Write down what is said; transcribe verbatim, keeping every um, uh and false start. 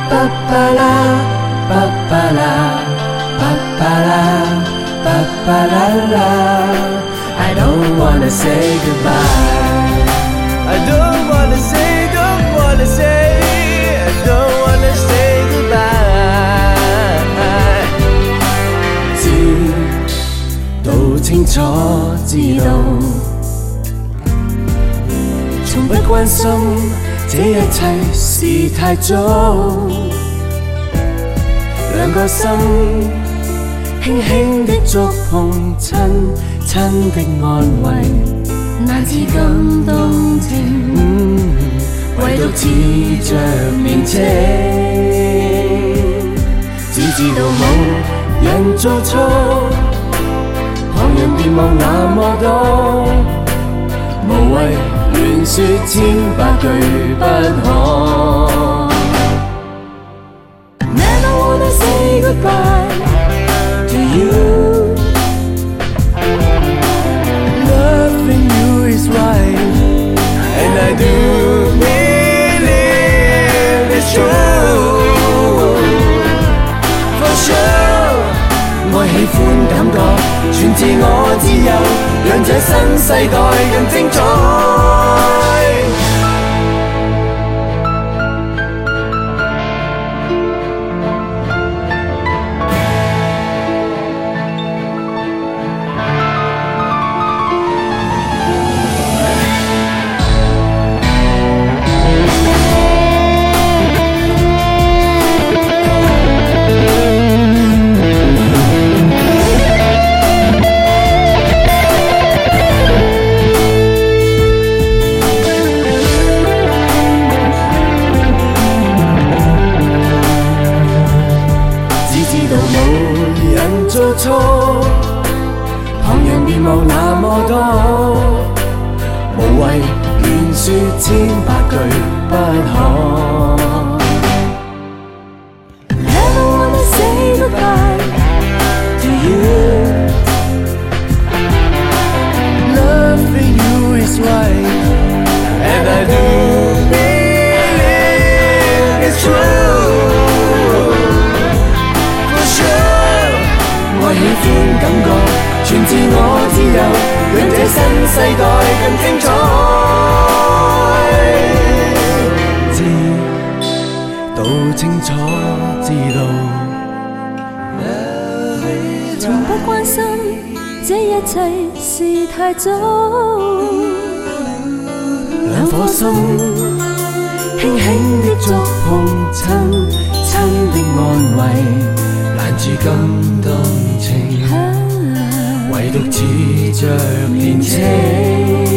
巴巴拉巴巴拉巴巴拉巴巴啦啦 I don't wanna say goodbye I don't wanna say don't wanna say I don't wanna say goodbye 知道清楚知道從不關心這一切是太早兩個心輕輕的觸碰親親的安慰難自感動情、嗯、唯獨恃着年青只知道冇人做錯旁人別望那麼多無謂亂說千百句不可 Never wanna say goodbye to you Loving you is right And I do believe it's true For sure 愛喜歡感覺全自我自由讓這新世代更精彩做錯，旁人別望那麼多，無謂亂說千百句不可。Never wanna say goodbye to you. Loving you is right, and I do believe it's true. For sure. 愛喜歡感覺，全自我自由，讓這新世代更精彩。知道清楚知道， 從不關心這一切是太早。 兩顆心輕輕的觸碰，親親的安慰。難自感動情，唯獨恃着年青。